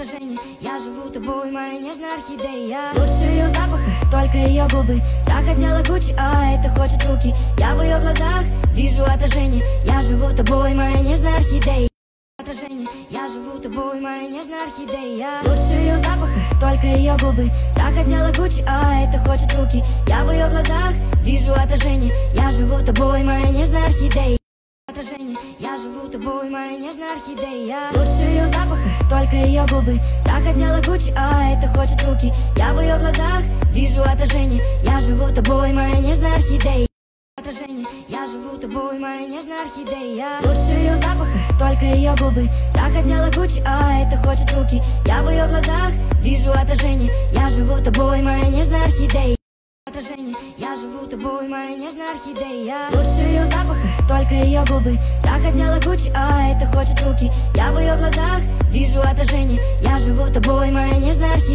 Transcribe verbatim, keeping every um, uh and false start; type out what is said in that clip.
Это Женя, я живу тобой, моя нежная орхидея. Лучше ее запаха, только ее губы. Так хотела Гуччи, а это хочет руки. Я в ее глазах вижу отражение. Я живу тобой, моя нежная орхидея. Это Женя, я живу тобой, моя нежная орхидея. Лучше ее запаха, только ее губы. Так хотела Гуччи, а это хочет руки. Я в ее глазах вижу отражение. Я живу тобой, моя нежная орхидея. Это Женя, я живу тобой, моя нежная орхидея. Лучше ее запаха, только ее губы. Так хотела Гуччи, а это хочет руки. Я в ее глазах вижу отражение. Я живу тобой, моя нежная орхидея. Это Женя, я живу тобой, моя нежная орхидея. Лучше ее запаха, только ее губы. Так хотела Гуччи, а это хочет руки. Я в ее глазах вижу отражение. Я живу тобой, моя нежная орхидея. Это Женя, я живу тобой, моя нежная орхидея. Лучше ее запаха, только ее губы. Так хотела Гуччи, а это хочет руки. Я в ее глазах вижу отражение. Я живу тобой, моя нежная орхидея.